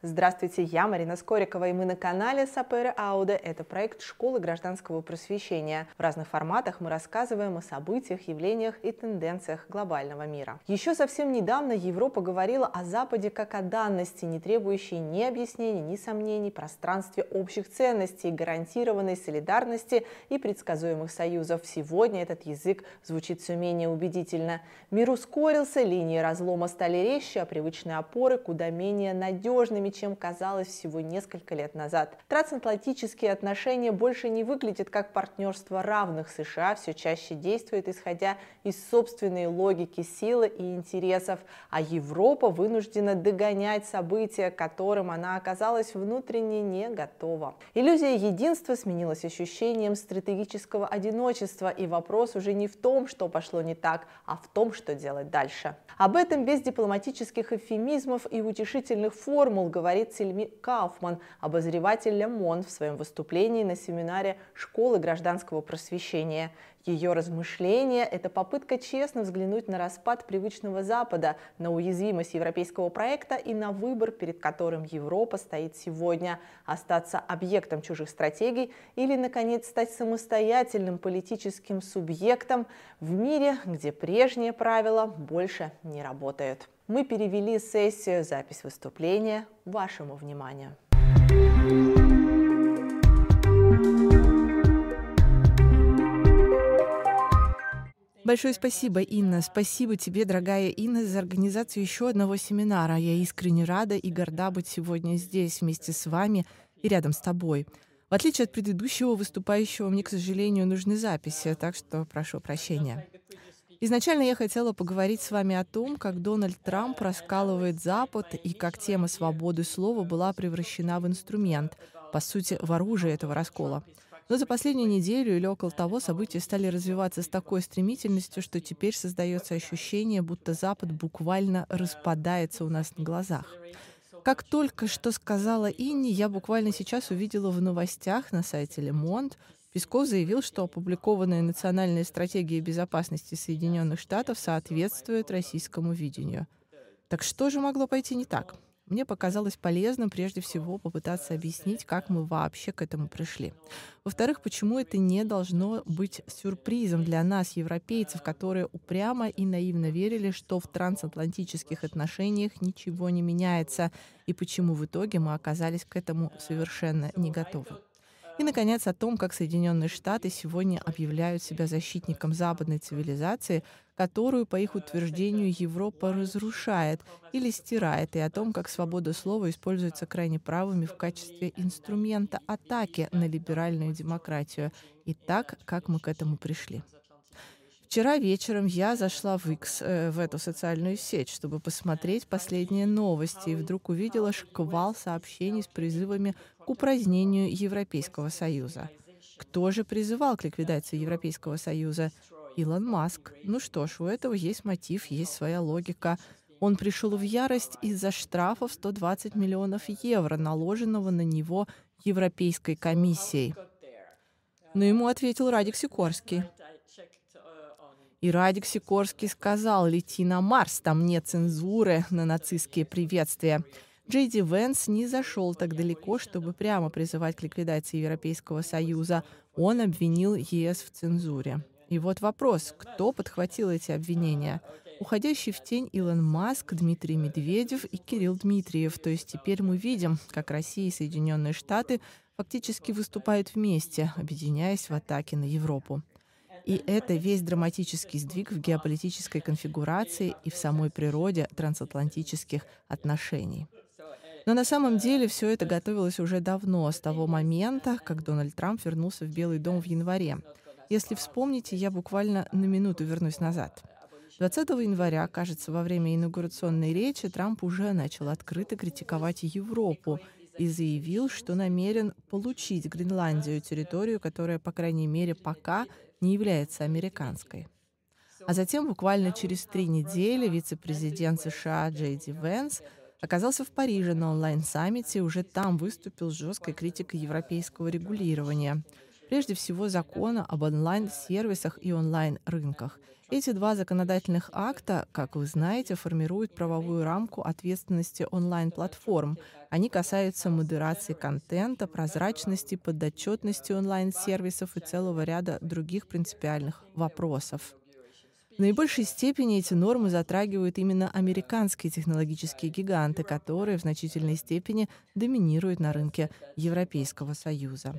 Здравствуйте, я Марина Скорикова, и мы на канале Сапере Ауде. Это проект школы гражданского просвещения. В разных форматах мы рассказываем о событиях, явлениях и тенденциях глобального мира. Еще совсем недавно Европа говорила о Западе как о данности, не требующей ни объяснений, ни сомнений, пространстве общих ценностей, гарантированной солидарности и предсказуемых союзов. Сегодня этот язык звучит все менее убедительно. Мир ускорился, линии разлома стали резче, а привычные опоры куда менее надежными, чем казалось всего несколько лет назад. Трансатлантические отношения больше не выглядят как партнерство равных. США все чаще действует, исходя из собственной логики, силы и интересов, а Европа вынуждена догонять события, к которым она оказалась внутренне не готова. Иллюзия единства сменилась ощущением стратегического одиночества, и вопрос уже не в том, что пошло не так, а в том, что делать дальше. Об этом без дипломатических эвфемизмов и утешительных формул говорит Сильми Кауфман, обозреватель Le Monde, в своем выступлении на семинаре школы гражданского просвещения. Ее размышления – это попытка честно взглянуть на распад привычного Запада, на уязвимость европейского проекта и на выбор, перед которым Европа стоит сегодня – остаться объектом чужих стратегий или, наконец, стать самостоятельным политическим субъектом в мире, где прежние правила больше не работают. Мы перевели сессию, запись выступления вашему вниманию. Большое спасибо, Инна. Спасибо тебе, дорогая Инна, за организацию еще одного семинара. Я искренне рада и горда быть сегодня здесь вместе с вами и рядом с тобой. В отличие от предыдущего выступающего, мне, к сожалению, нужны записи, так что прошу прощения. Изначально я хотела поговорить с вами о том, как Дональд Трамп раскалывает Запад и как тема свободы слова была превращена в инструмент, по сути, в оружие этого раскола. Но за последнюю неделю или около того события стали развиваться с такой стремительностью, что теперь создается ощущение, будто Запад буквально распадается у нас на глазах. Как только что сказала Инни, я буквально сейчас увидела в новостях на сайте Le Monde, Песков заявил, что опубликованная национальная стратегия безопасности Соединенных Штатов соответствует российскому видению. Так что же могло пойти не так? Мне показалось полезным прежде всего попытаться объяснить, как мы вообще к этому пришли. Во-вторых, почему это не должно быть сюрпризом для нас, европейцев, которые упрямо и наивно верили, что в трансатлантических отношениях ничего не меняется, и почему в итоге мы оказались к этому совершенно не готовы. И, наконец, о том, как Соединенные Штаты сегодня объявляют себя защитником западной цивилизации, которую, по их утверждению, Европа разрушает или стирает, и о том, как свобода слова используется крайне правыми в качестве инструмента атаки на либеральную демократию. И так, как мы к этому пришли. Вчера вечером я зашла в X, в эту социальную сеть, чтобы посмотреть последние новости, и вдруг увидела шквал сообщений с призывами к упразднению Европейского Союза. Кто же призывал к ликвидации Европейского Союза? Илон Маск. Ну что ж, у этого есть мотив, есть своя логика. Он пришел в ярость из-за штрафа в 120 миллионов евро, наложенного на него Европейской комиссией. Но ему ответил Радик Сикорский. И Радик Сикорский сказал: «Лети на Марс, там нет цензуры на нацистские приветствия». Джей Ди Венс не зашел так далеко, чтобы прямо призывать к ликвидации Европейского Союза. Он обвинил ЕС в цензуре. И вот вопрос, кто подхватил эти обвинения? Уходящий в тень Илон Маск, Дмитрий Медведев и Кирилл Дмитриев. То есть теперь мы видим, как Россия и Соединенные Штаты фактически выступают вместе, объединяясь в атаке на Европу. И это весь драматический сдвиг в геополитической конфигурации и в самой природе трансатлантических отношений. Но на самом деле все это готовилось уже давно, с того момента, как Дональд Трамп вернулся в Белый дом в январе. Если вспомните, я буквально на минуту вернусь назад. 20 января, кажется, во время инаугурационной речи Трамп уже начал открыто критиковать Европу и заявил, что намерен получить Гренландию, территорию, которая, по крайней мере, пока не является американской. А затем, буквально через 3 недели, вице-президент США Джей Ди Венс оказался в Париже на онлайн-саммите и уже там выступил с жесткой критикой европейского регулирования. Прежде всего, закона об онлайн-сервисах и онлайн-рынках. Эти два законодательных акта, как вы знаете, формируют правовую рамку ответственности онлайн-платформ. Они касаются модерации контента, прозрачности, подотчетности онлайн-сервисов и целого ряда других принципиальных вопросов. В наибольшей степени эти нормы затрагивают именно американские технологические гиганты, которые в значительной степени доминируют на рынке Европейского Союза.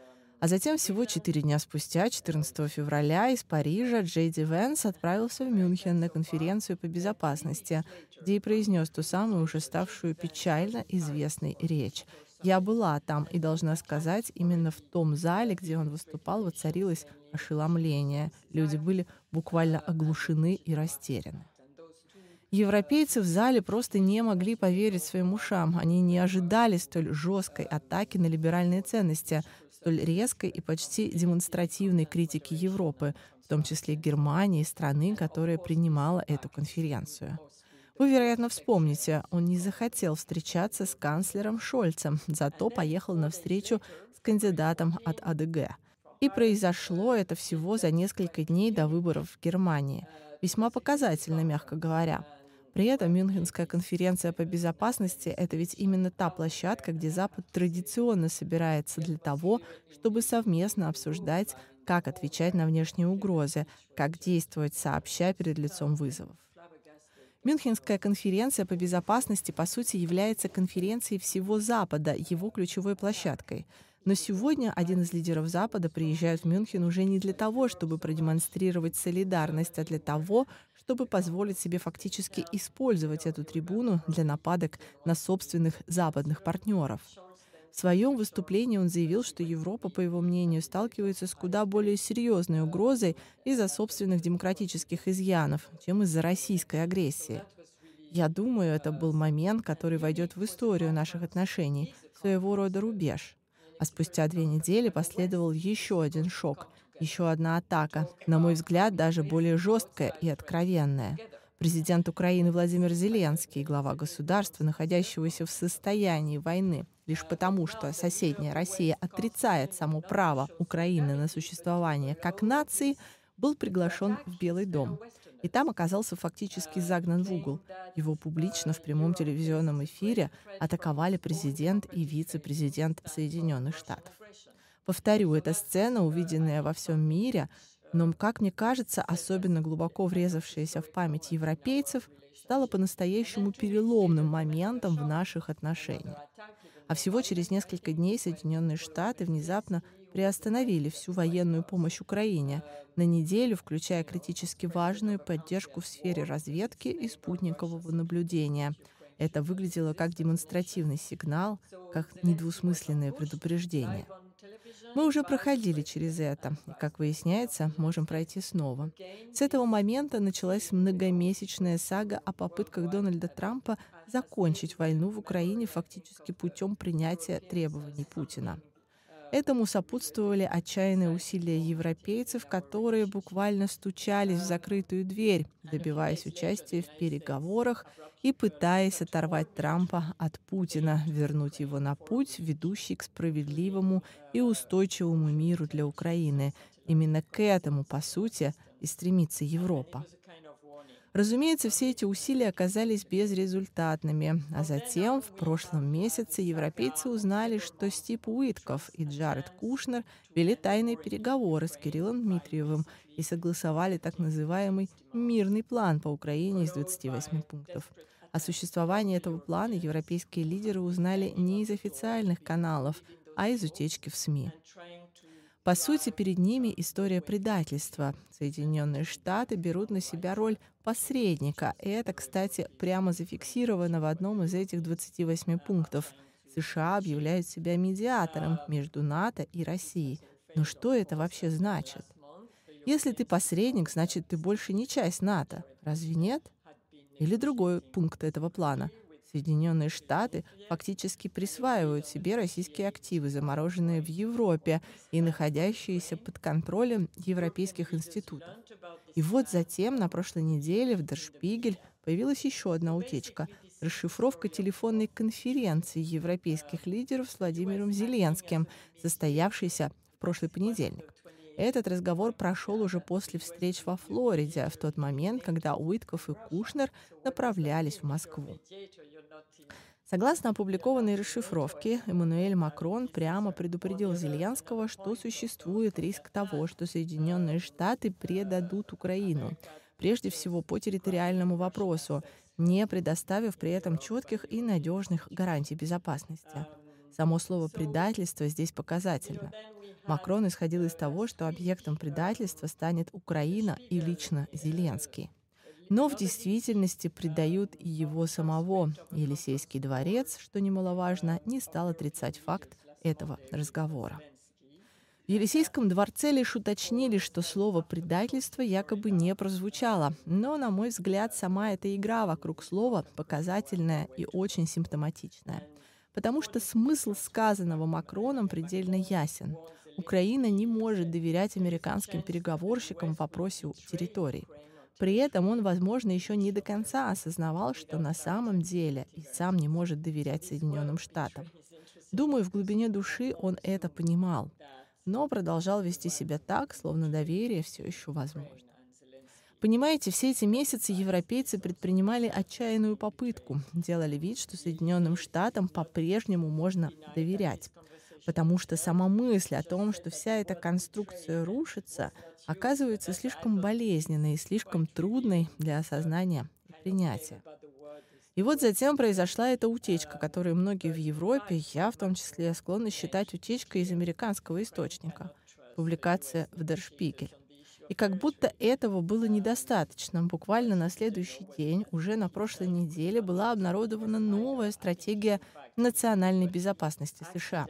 А затем всего 4 дня спустя, 14 февраля, из Парижа Джей Ди Венс отправился в Мюнхен на конференцию по безопасности, где и произнес ту самую уже ставшую печально известной речь. Я была там и должна сказать, именно в том зале, где он выступал, воцарилось ошеломление. Люди были буквально оглушены и растеряны. Европейцы в зале просто не могли поверить своим ушам. Они не ожидали столь жесткой атаки на либеральные ценности, столь резкой и почти демонстративной критики Европы, в том числе Германии, страны, которая принимала эту конференцию. Вы, вероятно, вспомните, он не захотел встречаться с канцлером Шольцем, зато поехал на встречу с кандидатом от АДГ. И произошло это всего за несколько дней до выборов в Германии. Весьма показательно, мягко говоря. При этом Мюнхенская конференция по безопасности — это ведь именно та площадка, где Запад традиционно собирается для того, чтобы совместно обсуждать, как отвечать на внешние угрозы, как действовать сообща перед лицом вызовов. Мюнхенская конференция по безопасности, по сути, является конференцией всего Запада, его ключевой площадкой. Но сегодня один из лидеров Запада приезжает в Мюнхен уже не для того, чтобы продемонстрировать солидарность, а для того, чтобы позволить себе фактически использовать эту трибуну для нападок на собственных западных партнеров. В своем выступлении он заявил, что Европа, по его мнению, сталкивается с куда более серьезной угрозой из-за собственных демократических изъянов, чем из-за российской агрессии. Я думаю, это был момент, который войдет в историю наших отношений, своего рода рубеж. А спустя 2 недели последовал еще один шок, еще одна атака, на мой взгляд, даже более жесткая и откровенная. Президент Украины Владимир Зеленский, глава государства, находящегося в состоянии войны, лишь потому, что соседняя Россия отрицает само право Украины на существование как нации, был приглашен в Белый дом. И там оказался фактически загнан в угол. Его публично в прямом телевизионном эфире атаковали президент и вице-президент Соединенных Штатов. Повторю, эта сцена, увиденная во всем мире, но, как мне кажется, особенно глубоко врезавшаяся в память европейцев, стала по-настоящему переломным моментом в наших отношениях. А всего через несколько дней Соединенные Штаты внезапно приостановили всю военную помощь Украине на неделю, включая критически важную поддержку в сфере разведки и спутникового наблюдения. Это выглядело как демонстративный сигнал, как недвусмысленное предупреждение. Мы уже проходили через это, и, как выясняется, можем пройти снова. С этого момента началась многомесячная сага о попытках Дональда Трампа закончить войну в Украине фактически путем принятия требований Путина. Этому сопутствовали отчаянные усилия европейцев, которые буквально стучались в закрытую дверь, добиваясь участия в переговорах и пытаясь оторвать Трампа от Путина, вернуть его на путь, ведущий к справедливому и устойчивому миру для Украины. Именно к этому, по сути, и стремится Европа. Разумеется, все эти усилия оказались безрезультатными, а затем, в прошлом месяце, европейцы узнали, что Стив Уитков и Джаред Кушнер вели тайные переговоры с Кириллом Дмитриевым и согласовали так называемый «мирный план» по Украине из 28 пунктов. О существовании этого плана европейские лидеры узнали не из официальных каналов, а из утечки в СМИ. По сути, перед ними история предательства. Соединенные Штаты берут на себя роль посредника. И это, кстати, прямо зафиксировано в одном из этих 28 пунктов. США объявляют себя медиатором между НАТО и Россией. Но что это вообще значит? Если ты посредник, значит, ты больше не часть НАТО. Разве нет? Или другой пункт этого плана. Соединенные Штаты фактически присваивают себе российские активы, замороженные в Европе и находящиеся под контролем европейских институтов. И вот затем, на прошлой неделе, в Der Spiegel появилась еще одна утечка — расшифровка телефонной конференции европейских лидеров с Владимиром Зеленским, состоявшейся в прошлый понедельник. Этот разговор прошел уже после встреч во Флориде, в тот момент, когда Уиткоф и Кушнер направлялись в Москву. Согласно опубликованной расшифровке, Эммануэль Макрон прямо предупредил Зеленского, что существует риск того, что Соединенные Штаты предадут Украину, прежде всего по территориальному вопросу, не предоставив при этом четких и надежных гарантий безопасности. Само слово «предательство» здесь показательно. Макрон исходил из того, что объектом предательства станет Украина и лично Зеленский. Но в действительности предают и его самого. Елисейский дворец, что немаловажно, не стал отрицать факт этого разговора. В Елисейском дворце лишь уточнили, что слово «предательство» якобы не прозвучало. Но, на мой взгляд, сама эта игра вокруг слова показательная и очень симптоматичная. Потому что смысл сказанного Макроном предельно ясен. Украина не может доверять американским переговорщикам в вопросе территорий. При этом он, возможно, еще не до конца осознавал, что на самом деле и сам не может доверять Соединенным Штатам. Думаю, в глубине души он это понимал, но продолжал вести себя так, словно доверие все еще возможно. Понимаете, все эти месяцы европейцы предпринимали отчаянную попытку, делали вид, что Соединенным Штатам по-прежнему можно доверять. Потому что сама мысль о том, что вся эта конструкция рушится, оказывается слишком болезненной и слишком трудной для осознания и принятия. И вот затем произошла эта утечка, которую многие в Европе, я в том числе, склонны считать утечкой из американского источника. Публикация в Der Spiegel. И как будто этого было недостаточно. Буквально на следующий день, уже на прошлой неделе, была обнародована новая стратегия национальной безопасности США.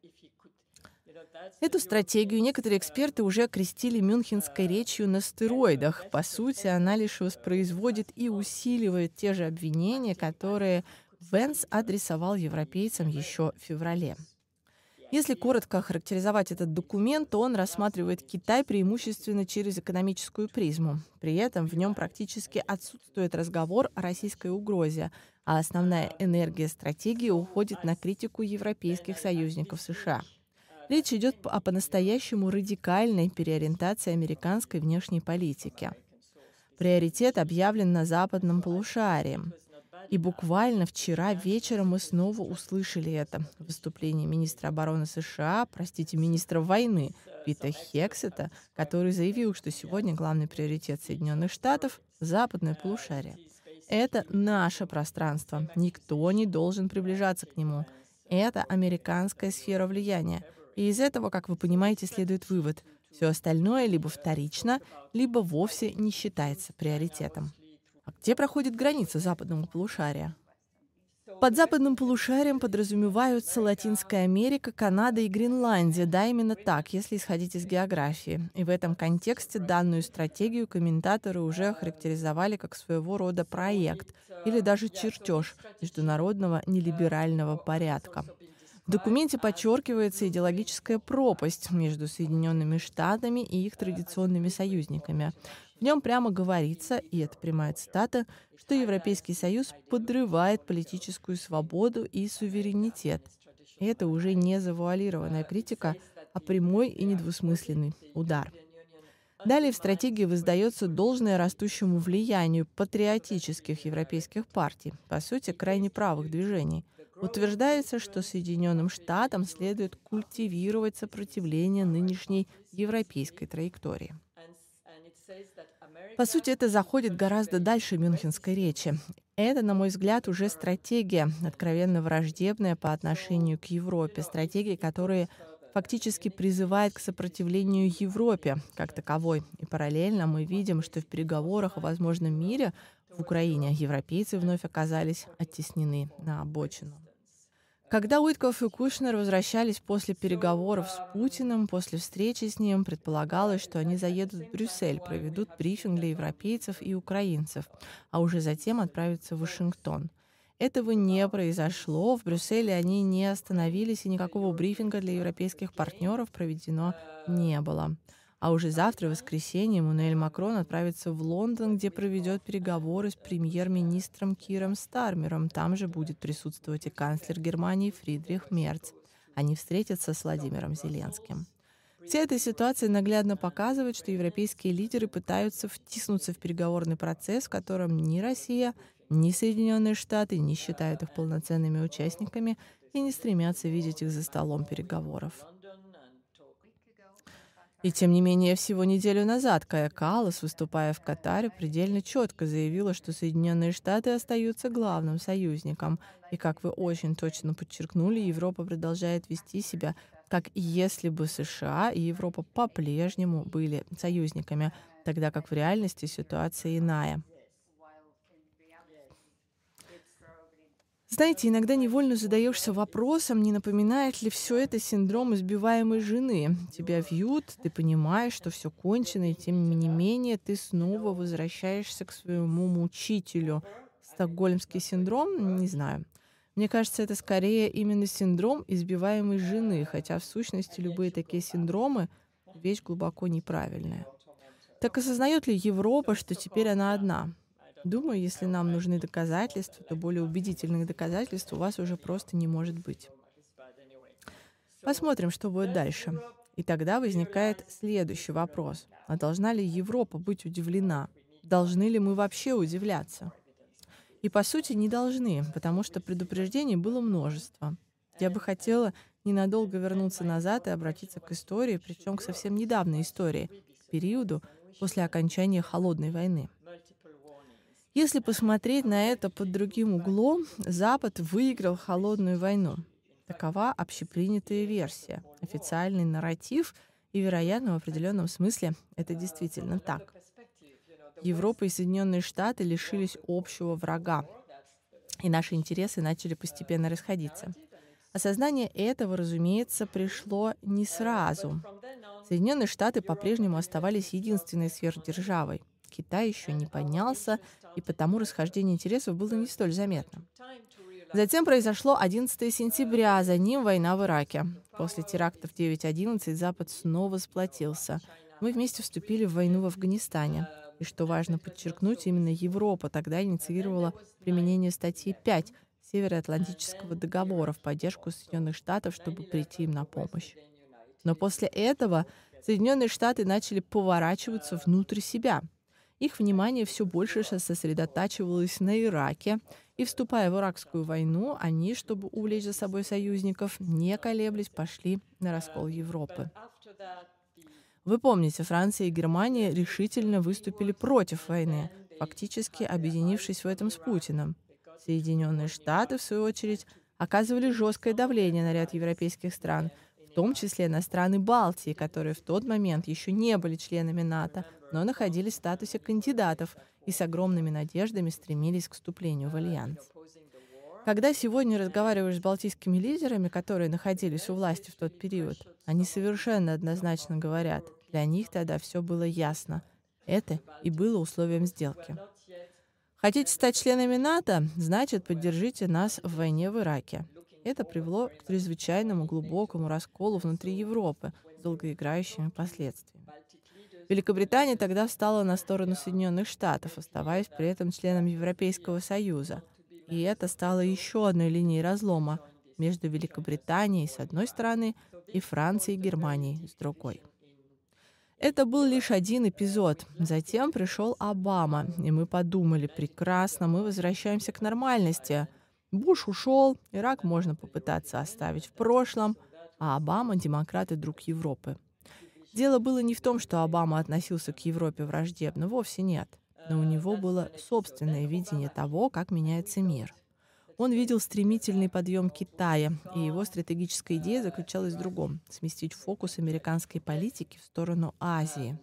Эту стратегию некоторые эксперты уже окрестили мюнхенской речью на стероидах. По сути, она лишь воспроизводит и усиливает те же обвинения, которые Венс адресовал европейцам еще в феврале. Если коротко охарактеризовать этот документ, то он рассматривает Китай преимущественно через экономическую призму. При этом в нем практически отсутствует разговор о российской угрозе, а основная энергия стратегии уходит на критику европейских союзников США. Речь идет о по-настоящему радикальной переориентации американской внешней политики. Приоритет объявлен на западном полушарии. И буквально вчера вечером мы снова услышали это в выступлении министра обороны США, министра войны Пита Хексета, который заявил, что сегодня главный приоритет Соединенных Штатов — западное полушарие. Это наше пространство. Никто не должен приближаться к нему. Это американская сфера влияния. И из этого, как вы понимаете, следует вывод. Все остальное либо вторично, либо вовсе не считается приоритетом. А где проходит граница западного полушария? Под западным полушарием подразумеваются Латинская Америка, Канада и Гренландия. Да, именно так, если исходить из географии. И в этом контексте данную стратегию комментаторы уже охарактеризовали как своего рода проект или даже чертеж международного нелиберального порядка. В документе подчеркивается идеологическая пропасть между Соединенными Штатами и их традиционными союзниками. В нем прямо говорится, и это прямая цитата, что Европейский Союз подрывает политическую свободу и суверенитет. И это уже не завуалированная критика, а прямой и недвусмысленный удар. Далее в стратегии воздается должное растущему влиянию патриотических европейских партий, по сути, крайне правых движений. Утверждается, что Соединенным Штатам следует культивировать сопротивление нынешней европейской траектории. По сути, это заходит гораздо дальше мюнхенской речи. Это, на мой взгляд, уже стратегия, откровенно враждебная по отношению к Европе, стратегия, которая фактически призывает к сопротивлению Европе как таковой. И параллельно мы видим, что в переговорах о возможном мире в Украине европейцы вновь оказались оттеснены на обочину. Когда Уиткоф и Кушнер возвращались после переговоров с Путиным, после встречи с ним, предполагалось, что они заедут в Брюссель, проведут брифинг для европейцев и украинцев, а уже затем отправятся в Вашингтон. Этого не произошло. В Брюсселе они не остановились, и никакого брифинга для европейских партнеров проведено не было. А уже завтра, в воскресенье, Эммануэль Макрон отправится в Лондон, где проведет переговоры с премьер-министром Киром Стармером. Там же будет присутствовать и канцлер Германии Фридрих Мерц. Они встретятся с Владимиром Зеленским. Вся эта ситуация наглядно показывает, что европейские лидеры пытаются втиснуться в переговорный процесс, в котором ни Россия, ни Соединенные Штаты не считают их полноценными участниками и не стремятся видеть их за столом переговоров. И тем не менее, всего неделю назад Кая Каллас, выступая в Катаре, предельно четко заявила, что Соединенные Штаты остаются главным союзником. И, как вы очень точно подчеркнули, Европа продолжает вести себя, как если бы США и Европа по-прежнему были союзниками, тогда как в реальности ситуация иная. Знаете, иногда невольно задаешься вопросом, не напоминает ли все это синдром избиваемой жены. Тебя вьют, ты понимаешь, что все кончено, и тем не менее ты снова возвращаешься к своему мучителю. Стокгольмский синдром? Не знаю. Мне кажется, это скорее именно синдром избиваемой жены, хотя в сущности любые такие синдромы — вещь глубоко неправильная. Так осознает ли Европа, что теперь она одна? Думаю, если нам нужны доказательства, то более убедительных доказательств у вас уже просто не может быть. Посмотрим, что будет дальше. И тогда возникает следующий вопрос. А должна ли Европа быть удивлена? Должны ли мы вообще удивляться? И по сути не должны, потому что предупреждений было множество. Я бы хотела ненадолго вернуться назад и обратиться к истории, причем к совсем недавней истории, к периоду после окончания Холодной войны. Если посмотреть на это под другим углом, Запад выиграл Холодную войну. Такова общепринятая версия, официальный нарратив, и, вероятно, в определенном смысле это действительно так. Европа и Соединенные Штаты лишились общего врага, и наши интересы начали постепенно расходиться. Осознание этого, разумеется, пришло не сразу. Соединенные Штаты по-прежнему оставались единственной сверхдержавой. Китай еще не поднялся, и потому расхождение интересов было не столь заметно. Затем произошло 11 сентября, а за ним война в Ираке. После терактов 9/11 Запад снова сплотился. Мы вместе вступили в войну в Афганистане. И что важно подчеркнуть, именно Европа тогда инициировала применение статьи 5 Североатлантического договора в поддержку Соединенных Штатов, чтобы прийти им на помощь. Но после этого Соединенные Штаты начали поворачиваться внутрь себя. Их внимание все больше сосредотачивалось на Ираке, и, вступая в Иракскую войну, они, чтобы увлечь за собой союзников, не колеблясь, пошли на раскол Европы. Вы помните, Франция и Германия решительно выступили против войны, фактически объединившись в этом с Путиным. Соединенные Штаты, в свою очередь, оказывали жесткое давление на ряд европейских стран, в том числе на страны Балтии, которые в тот момент еще не были членами НАТО, но находились в статусе кандидатов и с огромными надеждами стремились к вступлению в альянс. Когда сегодня разговариваешь с балтийскими лидерами, которые находились у власти в тот период, они совершенно однозначно говорят, для них тогда все было ясно. Это и было условием сделки. Хотите стать членами НАТО? Значит, поддержите нас в войне в Ираке. Это привело к чрезвычайному глубокому расколу внутри Европы с долгоиграющими последствиями. Великобритания тогда встала на сторону Соединенных Штатов, оставаясь при этом членом Европейского Союза. И это стало еще одной линией разлома между Великобританией с одной стороны и Францией и Германией с другой. Это был лишь один эпизод. Затем пришел Обама, и мы подумали, прекрасно, мы возвращаемся к нормальности. Буш ушел, Ирак можно попытаться оставить в прошлом, а Обама — демократ и друг Европы. Дело было не в том, что Обама относился к Европе враждебно, вовсе нет. Но у него было собственное видение того, как меняется мир. Он видел стремительный подъем Китая, и его стратегическая идея заключалась в другом — сместить фокус американской политики в сторону Азии.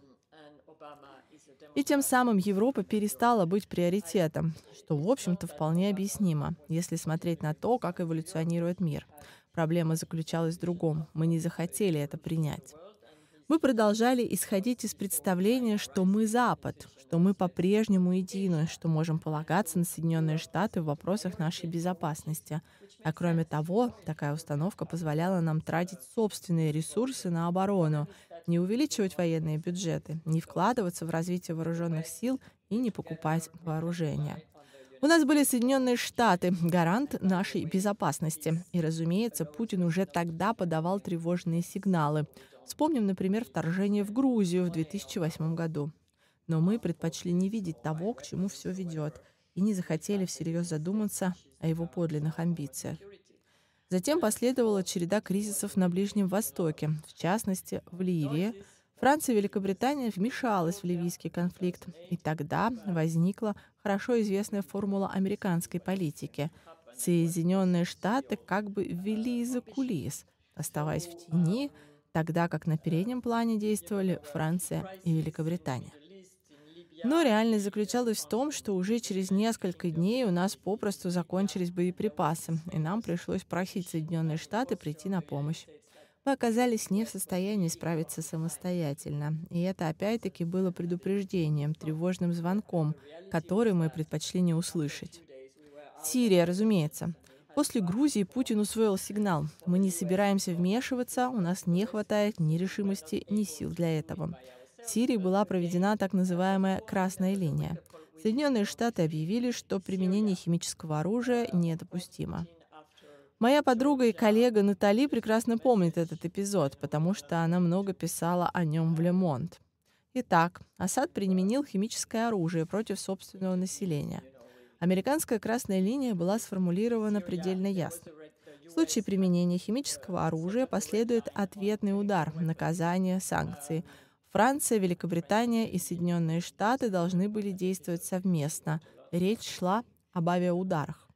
И тем самым Европа перестала быть приоритетом, что, в общем-то, вполне объяснимо, если смотреть на то, как эволюционирует мир. Проблема заключалась в другом. Мы не захотели это принять. Мы продолжали исходить из представления, что мы Запад, что мы по-прежнему едины, что можем полагаться на Соединенные Штаты в вопросах нашей безопасности. А кроме того, такая установка позволяла нам тратить собственные ресурсы на оборону, не увеличивать военные бюджеты, не вкладываться в развитие вооруженных сил и не покупать вооружение. У нас были Соединенные Штаты, гарант нашей безопасности. И, разумеется, Путин уже тогда подавал тревожные сигналы. Вспомним, например, вторжение в Грузию в 2008 году. Но мы предпочли не видеть того, к чему все ведет, и не захотели всерьез задуматься о его подлинных амбициях. Затем последовала череда кризисов на Ближнем Востоке, в частности, в Ливии. Франция и Великобритания вмешалась в ливийский конфликт, и тогда возникла хорошо известная формула американской политики. Соединенные Штаты как бы ввели из-за кулис, оставаясь в тени, тогда как на переднем плане действовали Франция и Великобритания. Но реальность заключалась в том, что уже через несколько дней у нас попросту закончились боеприпасы, и нам пришлось просить Соединенные Штаты прийти на помощь. Мы оказались не в состоянии справиться самостоятельно, и это опять-таки было предупреждением, тревожным звонком, который мы предпочли не услышать. Сирия, разумеется. После Грузии Путин усвоил сигнал. Мы не собираемся вмешиваться, у нас не хватает ни решимости, ни сил для этого. В Сирии была проведена так называемая «красная линия». Соединенные Штаты объявили, что применение химического оружия недопустимо. Моя подруга и коллега Натали прекрасно помнит этот эпизод, потому что она много писала о нем в «Ле Монт». Итак, Асад применил химическое оружие против собственного населения. Американская красная линия была сформулирована предельно ясно. В случае применения химического оружия последует ответный удар, наказание, санкции. Франция, Великобритания и Соединенные Штаты должны были действовать совместно. Речь шла об авиаударах.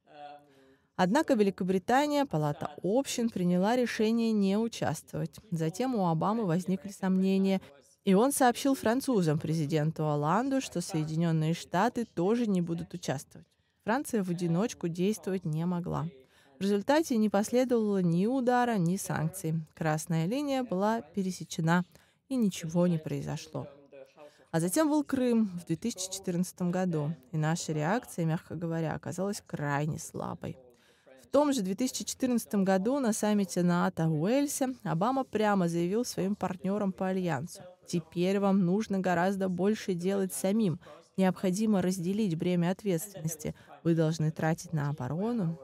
Однако Великобритания, Палата общин, приняла решение не участвовать. Затем у Обамы возникли сомнения, и он сообщил французам, президенту Оланду, что Соединенные Штаты тоже не будут участвовать. Франция в одиночку действовать не могла. В результате не последовало ни удара, ни санкций. Красная линия была пересечена, и ничего не произошло. А затем был Крым в 2014 году, и наша реакция, мягко говоря, оказалась крайне слабой. В том же 2014 году на саммите НАТО в Уэльсе Обама прямо заявил своим партнерам по альянсу: «Теперь вам нужно гораздо больше делать самим. Необходимо разделить бремя ответственности. Вы должны тратить на оборону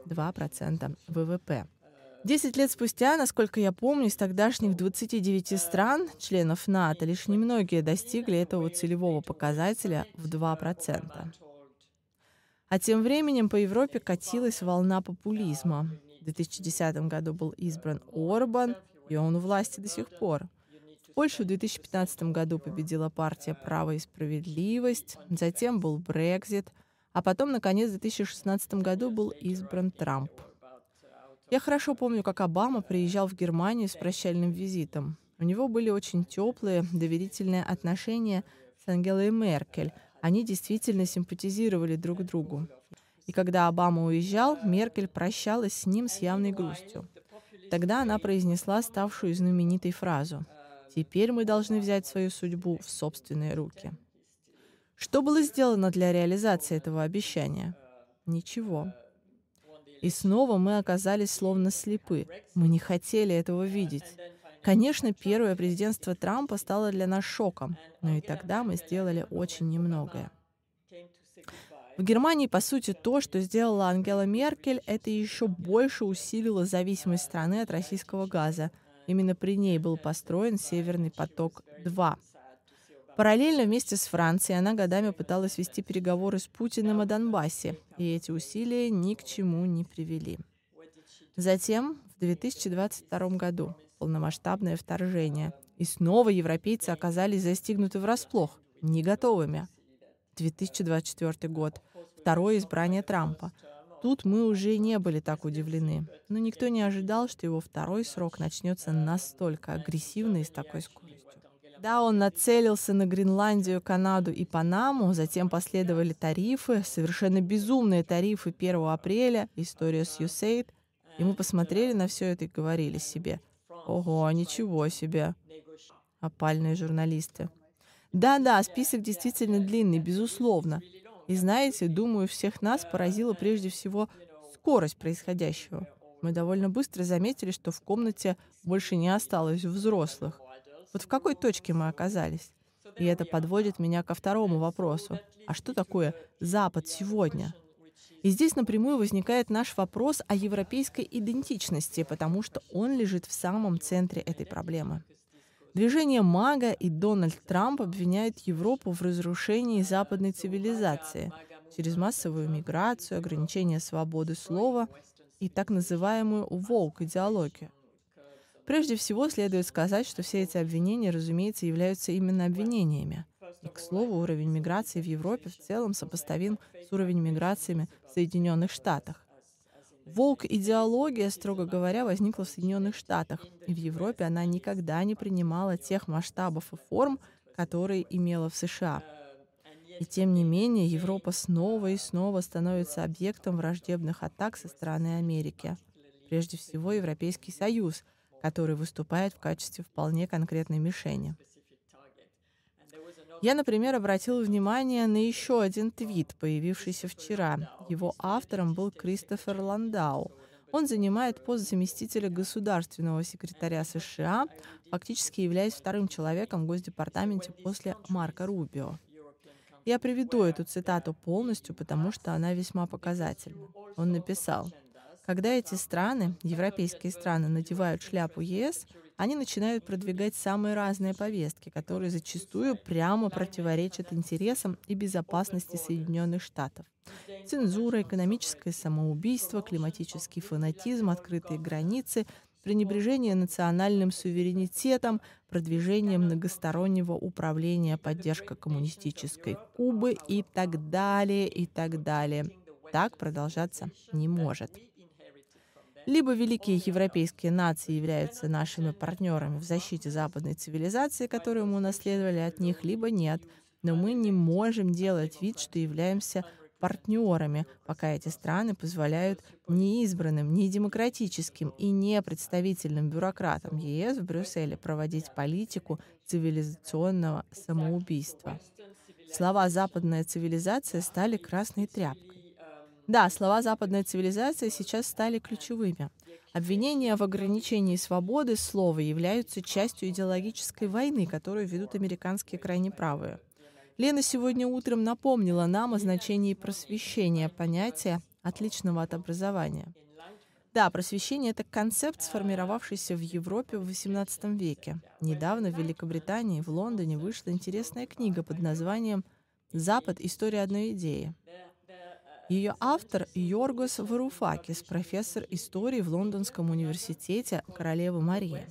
2% ВВП». 10 лет спустя, насколько я помню, из тогдашних 29 стран, членов НАТО, лишь немногие достигли этого целевого показателя в 2%. А тем временем по Европе катилась волна популизма. В 2010 году был избран Орбан, и он у власти до сих пор. В Польше в 2015 году победила партия «Право и справедливость», затем был Брексит, а потом, наконец, в 2016 году был избран Трамп. Я хорошо помню, как Обама приезжал в Германию с прощальным визитом. У него были очень теплые, доверительные отношения с Ангелой Меркель. Они действительно симпатизировали друг другу. И когда Обама уезжал, Меркель прощалась с ним с явной грустью. Тогда она произнесла ставшую знаменитой фразу: «Теперь мы должны взять свою судьбу в собственные руки». Что было сделано для реализации этого обещания? Ничего. И снова мы оказались словно слепы. Мы не хотели этого видеть. Конечно, первое президентство Трампа стало для нас шоком, но и тогда мы сделали очень немногое. В Германии, по сути, то, что сделала Ангела Меркель, это еще больше усилило зависимость страны от российского газа. Именно при ней был построен «Северный поток-2». Параллельно вместе с Францией она годами пыталась вести переговоры с Путиным о Донбассе, и эти усилия ни к чему не привели. Затем, в 2022 году, полномасштабное вторжение, и снова европейцы оказались застигнуты врасплох, не готовыми. 2024 год, второе избрание Трампа. Тут мы уже не были так удивлены, но никто не ожидал, что его второй срок начнется настолько агрессивно и с такой скоростью. Да, он нацелился на Гренландию, Канаду и Панаму, затем последовали тарифы, совершенно безумные тарифы 1 апреля, история с USAID, и мы посмотрели на все это и говорили себе: «Ого, ничего себе!» Опальные журналисты. Да-да, список действительно длинный, безусловно. И знаете, думаю, всех нас поразила прежде всего скорость происходящего. Мы довольно быстро заметили, что в комнате больше не осталось взрослых. Вот в какой точке мы оказались? И это подводит меня ко второму вопросу. А что такое Запад сегодня? И здесь напрямую возникает наш вопрос о европейской идентичности, потому что он лежит в самом центре этой проблемы. Движение МАГА и Дональд Трамп обвиняют Европу в разрушении западной цивилизации через массовую миграцию, ограничение свободы слова и так называемую «воук-идеологию». Прежде всего, следует сказать, что все эти обвинения, разумеется, являются именно обвинениями. И, к слову, уровень миграции в Европе в целом сопоставим с уровнем миграциями в Соединенных Штатах. Волк-идеология, строго говоря, возникла в Соединенных Штатах, и в Европе она никогда не принимала тех масштабов и форм, которые имела в США. И тем не менее, Европа снова и снова становится объектом враждебных атак со стороны Америки. Прежде всего, Европейский Союз, который выступает в качестве вполне конкретной мишени. Я, например, обратила внимание на еще один твит, появившийся вчера. Его автором был Кристофер Ландау. Он занимает пост заместителя государственного секретаря США, фактически являясь вторым человеком в Госдепартаменте после Марко Рубио. Я приведу эту цитату полностью, потому что она весьма показательна. Он написал: «Когда эти страны, европейские страны, надевают шляпу ЕС, они начинают продвигать самые разные повестки, которые зачастую прямо противоречат интересам и безопасности Соединенных Штатов. Цензура, экономическое самоубийство, климатический фанатизм, открытые границы, пренебрежение национальным суверенитетом, продвижение многостороннего управления, поддержка коммунистической Кубы и так далее, и так далее. Так продолжаться не может». Либо великие европейские нации являются нашими партнерами в защите западной цивилизации, которую мы унаследовали от них, либо нет. Но мы не можем делать вид, что являемся партнерами, пока эти страны позволяют неизбранным, недемократическим и непредставительным бюрократам ЕС в Брюсселе проводить политику цивилизационного самоубийства. Слова «западная цивилизация» стали красной тряпкой. Да, слова «западная цивилизация» сейчас стали ключевыми. Обвинения в ограничении свободы слова являются частью идеологической войны, которую ведут американские крайне правые. Лена сегодня утром напомнила нам о значении просвещения, понятия, отличного от образования. Да, просвещение — это концепт, сформировавшийся в Европе в XVIII веке. Недавно в Великобритании, в Лондоне, вышла интересная книга под названием «Запад. История одной идеи». Ее автор — Йоргос Варуфакис, профессор истории в Лондонском университете королевы Марии.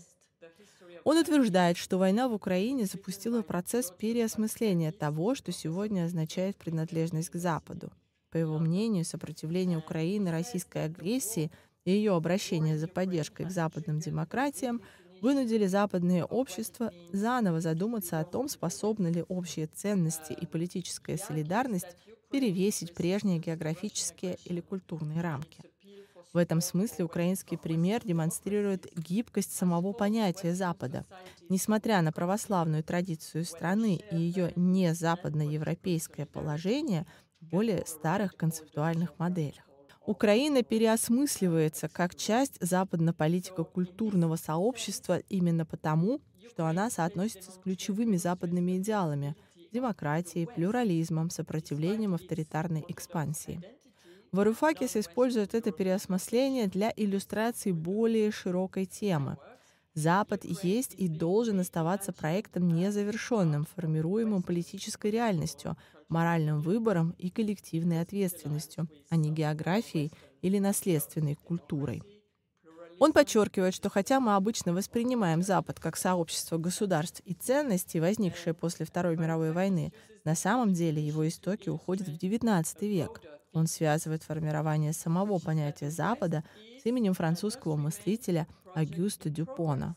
Он утверждает, что война в Украине запустила процесс переосмысления того, что сегодня означает принадлежность к Западу. По его мнению, сопротивление Украины российской агрессии и ее обращение за поддержкой к западным демократиям вынудили западные общества заново задуматься о том, способны ли общие ценности и политическая солидарность перевесить прежние географические или культурные рамки. В этом смысле украинский пример демонстрирует гибкость самого понятия Запада. Несмотря на православную традицию страны и ее незападноевропейское положение в более старых концептуальных моделях. Украина переосмысливается как часть западно-политико-культурного сообщества именно потому, что она соотносится с ключевыми западными идеалами – демократией, плюрализмом, сопротивлением авторитарной экспансии. Варуфакис использует это переосмысление для иллюстрации более широкой темы. Запад есть и должен оставаться проектом незавершенным, формируемым политической реальностью, моральным выбором и коллективной ответственностью, а не географией или наследственной культурой. Он подчеркивает, что хотя мы обычно воспринимаем Запад как сообщество государств и ценностей, возникшее после Второй мировой войны, на самом деле его истоки уходят в XIX век. Он связывает формирование самого понятия Запада с именем французского мыслителя Агюста Дюпона.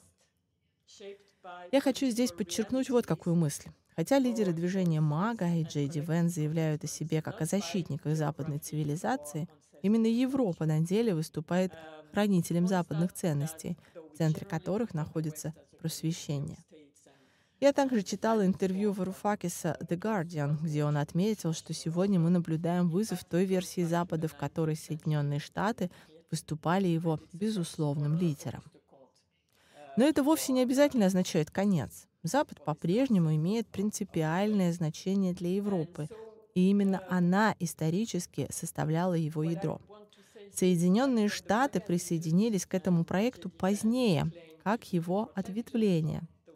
Я хочу здесь подчеркнуть вот какую мысль. Хотя лидеры движения МАГА и Джей Ди Венс заявляют о себе как о защитниках западной цивилизации, именно Европа на деле выступает хранителем западных ценностей, в центре которых находится просвещение. Я также читала интервью Варуфакиса The Guardian, где он отметил, что сегодня мы наблюдаем вызов той версии Запада, в которой Соединенные Штаты выступали его безусловным лидером. Но это вовсе не обязательно означает конец. Запад по-прежнему имеет принципиальное значение для Европы, и именно она исторически составляла его ядро. Соединенные Штаты присоединились к этому проекту позднее, как его ответвление.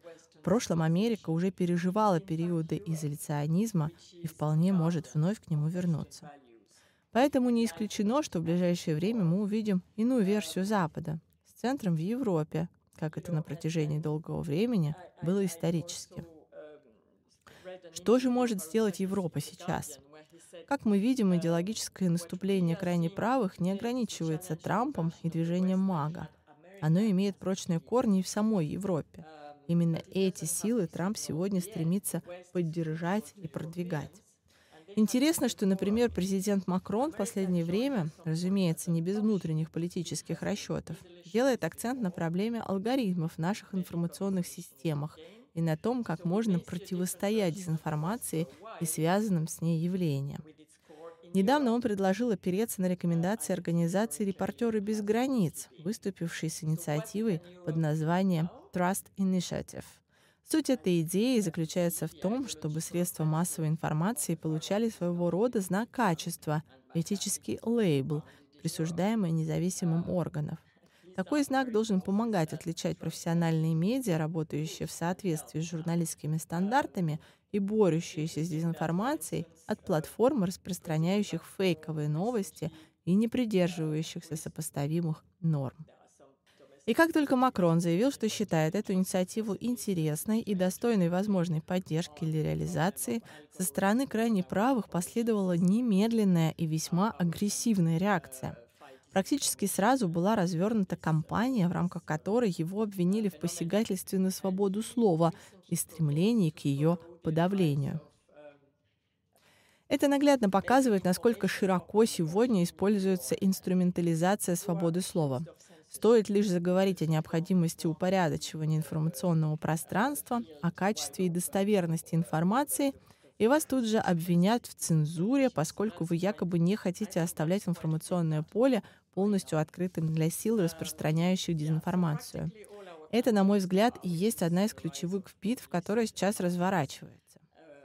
прошлом Америка уже переживала периоды изоляционизма и вполне может вновь к нему вернуться. Поэтому не исключено, что в ближайшее время мы увидим иную версию Запада с центром в Европе, как это на протяжении долгого времени было исторически. Что же может сделать Европа сейчас? Как мы видим, идеологическое наступление крайне правых не ограничивается Трампом и движением МАГА. Оно имеет прочные корни и в самой Европе. Именно эти силы Трамп сегодня стремится поддержать и продвигать. Интересно, что, например, президент Макрон в последнее время, разумеется, не без внутренних политических расчетов, делает акцент на проблеме алгоритмов в наших информационных системах и на том, как можно противостоять дезинформации и связанным с ней явлениям. Недавно он предложил опереться на рекомендации организации «Репортеры без границ», выступившей с инициативой под названием Trust Initiative. Суть этой идеи заключается в том, чтобы средства массовой информации получали своего рода знак качества, этический лейбл, присуждаемый независимым органам. Такой знак должен помогать отличать профессиональные медиа, работающие в соответствии с журналистскими стандартами и борющиеся с дезинформацией, от платформ, распространяющих фейковые новости и не придерживающихся сопоставимых норм. И как только Макрон заявил, что считает эту инициативу интересной и достойной возможной поддержки или реализации, со стороны крайне правых последовала немедленная и весьма агрессивная реакция. Практически сразу была развернута кампания, в рамках которой его обвинили в посягательстве на свободу слова и стремлении к ее подавлению. Это наглядно показывает, насколько широко сегодня используется инструментализация свободы слова. Стоит лишь заговорить о необходимости упорядочивания информационного пространства, о качестве и достоверности информации, и вас тут же обвинят в цензуре, поскольку вы якобы не хотите оставлять информационное поле полностью открытым для сил, распространяющих дезинформацию. Это, на мой взгляд, и есть одна из ключевых битв, которая сейчас разворачивается.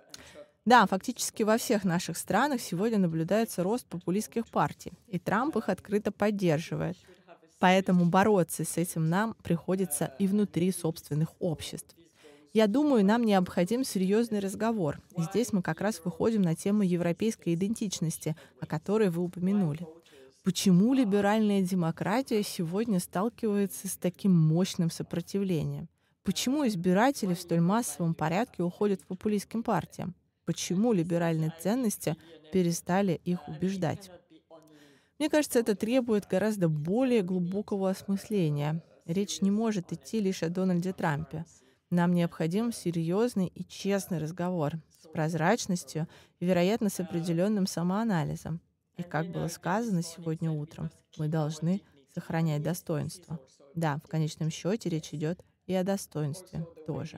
Да, фактически во всех наших странах сегодня наблюдается рост популистских партий, и Трамп их открыто поддерживает. Поэтому бороться с этим нам приходится и внутри собственных обществ. Я думаю, нам необходим серьезный разговор. И здесь мы как раз выходим на тему европейской идентичности, о которой вы упомянули. Почему либеральная демократия сегодня сталкивается с таким мощным сопротивлением? Почему избиратели в столь массовом порядке уходят к популистским партиям? Почему либеральные ценности перестали их убеждать? Мне кажется, это требует гораздо более глубокого осмысления. Речь не может идти лишь о Дональде Трампе. Нам необходим серьезный и честный разговор с прозрачностью и, вероятно, с определенным самоанализом. И, как было сказано сегодня утром, мы должны сохранять достоинство. Да, в конечном счете речь идет и о достоинстве тоже.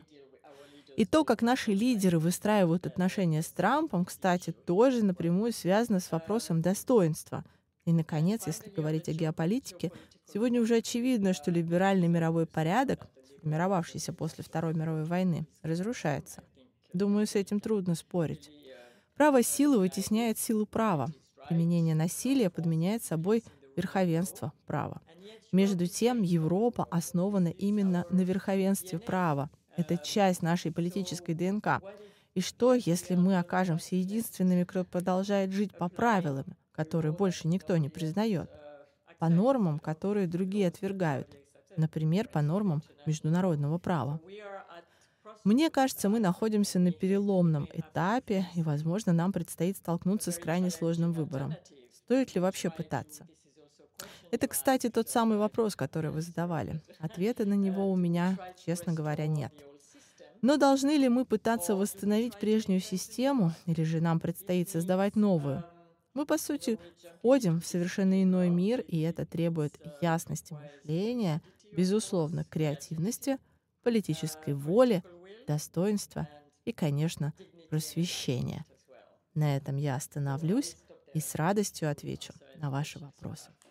И то, как наши лидеры выстраивают отношения с Трампом, кстати, тоже напрямую связано с вопросом достоинства. И, наконец, если говорить о геополитике, сегодня уже очевидно, что либеральный мировой порядок, сформировавшийся после Второй мировой войны, разрушается. Думаю, с этим трудно спорить. Право силы вытесняет силу права. Применение насилия подменяет собой верховенство права. Между тем, Европа основана именно на верховенстве права. Это часть нашей политической ДНК. И что, если мы окажемся единственными, кто продолжает жить по правилам, которые больше никто не признает, по нормам, которые другие отвергают, например, по нормам международного права? Мне кажется, мы находимся на переломном этапе, и, возможно, нам предстоит столкнуться с крайне сложным выбором. Стоит ли вообще пытаться? Это, кстати, тот самый вопрос, который вы задавали. Ответа на него у меня, честно говоря, нет. Но должны ли мы пытаться восстановить прежнюю систему, или же нам предстоит создавать новую? Мы, по сути, входим в совершенно иной мир, и это требует ясности мышления, безусловно, креативности, политической воли, достоинства и, конечно, просвещения. На этом я остановлюсь и с радостью отвечу на ваши вопросы.